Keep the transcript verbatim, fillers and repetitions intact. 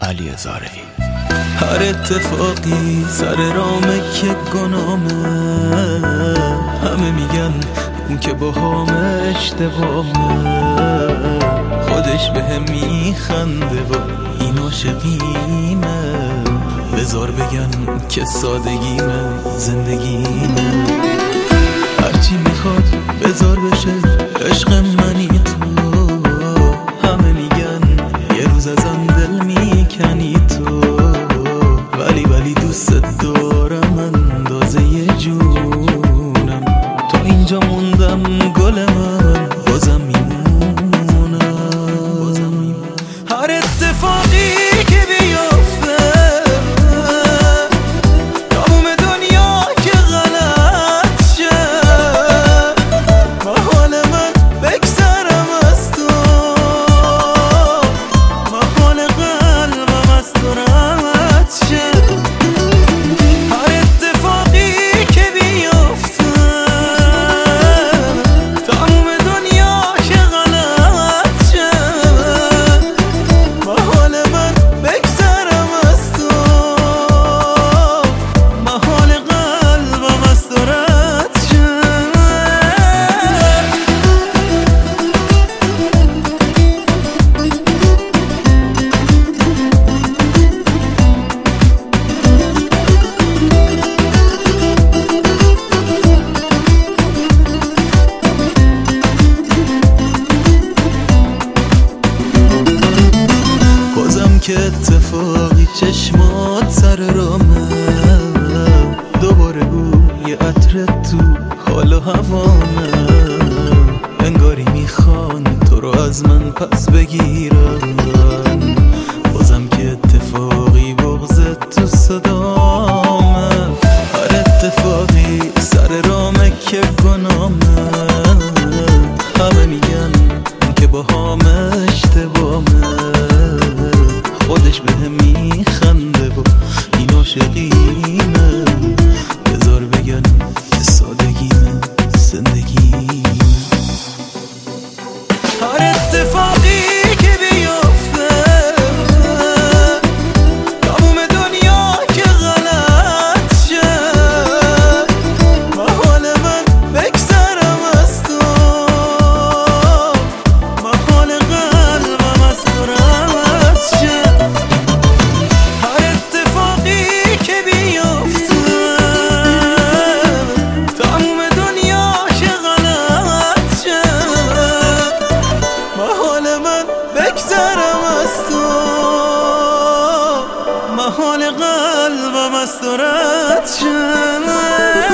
علی زارعی. هر اتفاقی سر رامه که گنامه، همه میگن اون که با همه اشتباهه، خودش به هم میخنده و این عاشقیمه، بذار بگن که سادگیمه زندگیمه. هرچی میخواد بذار بشه عشق منی تو، همه میگن یه روز ازم دل میکنی تو، ولی ولی دوست دارم اندازه یه جونم، تو اینجا موندم گل من بازم میمونم. هر اتفاقی که بیفته تموم دنیا که غلط شه، محال من بگذرم از تو، محال قلبم از تو رد شه. هر اتفاقی که بیفته تموم دنیا که غلط شه، محال من بگذرم از تو، محال قلبم از تو رد شه. بازم که اتفاقی چشمات سر رامه، دوباره بوی عطر تو حال و هوامه، انگاری میخوان تو رو از من پس بگیرن. بازم که اتفاقی بغضت تو صدامه، هر اتفاقی سر رامه که گنامه، همه میگن که با همه اشتباهه، خودش به هم میخنده و این عاشقیمه، بذار بگن که سادگیمه زندگیمه. هر اتفاقی که بیفته تموم دنیا که غلط شه، محال من بگذرم از تو، محال قلبم از تو رد شه. هر اتفاقی که بیفته تموم دنیا که غلط شه، محال من بگذرم از تو، محال قلبم از تو رد شه.